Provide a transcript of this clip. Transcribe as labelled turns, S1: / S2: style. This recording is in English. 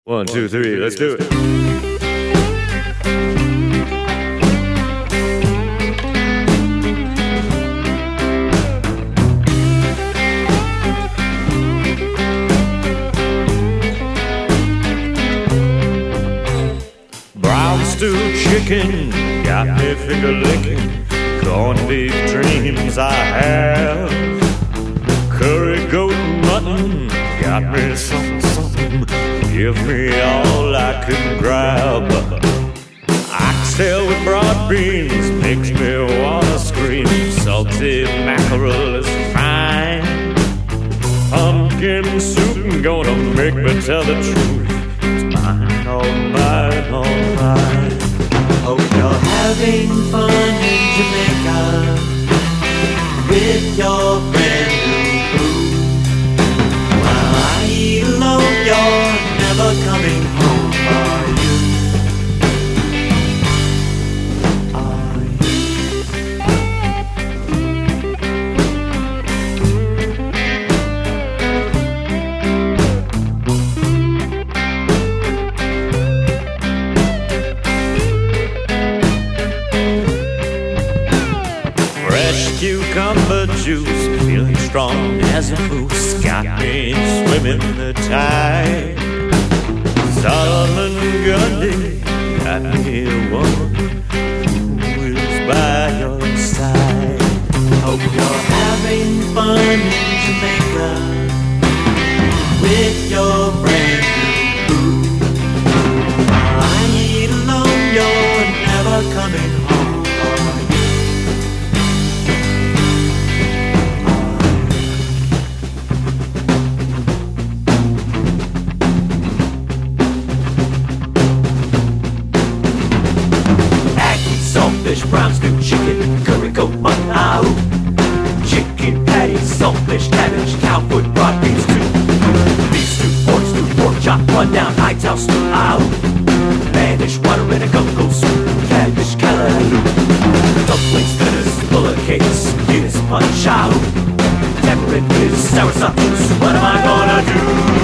S1: One, two, three, let's do it. Brown stew chicken got me finger licking. Corned beef dreams I have. Curry goat mutton got me something. Give me all I can grab. Oxtail with broad beans makes me wanna scream. Salty mackerel is fine. Pumpkin soup gonna make me tell the truth. It's mine, all mine, all mine.
S2: Hope you're having fun in Jamaica with your brand new boo. While I eat alone, you're never coming home, are you? Are you?
S1: Fresh cucumber juice, feeling strong as a moose, got me swimming the tide. Solomon Grundy got me a woman who is by your side.
S2: Hope you're having fun in Jamaica with your brand new boo. While I eat alone, you're never coming home, are you? Saltfish, brown stew, chicken, curry goat mutton, chicken patties, saltfish, cabbage, cow foot, broad beans too. Beef stew, pork chop, rundown, Hightown stew, Spanish water in a go-go soup, cabbage, callaloo. Dumplings, dinners, bullet cakes, Guinness punch, tamarind fizz, sour sauce. What am I gonna do?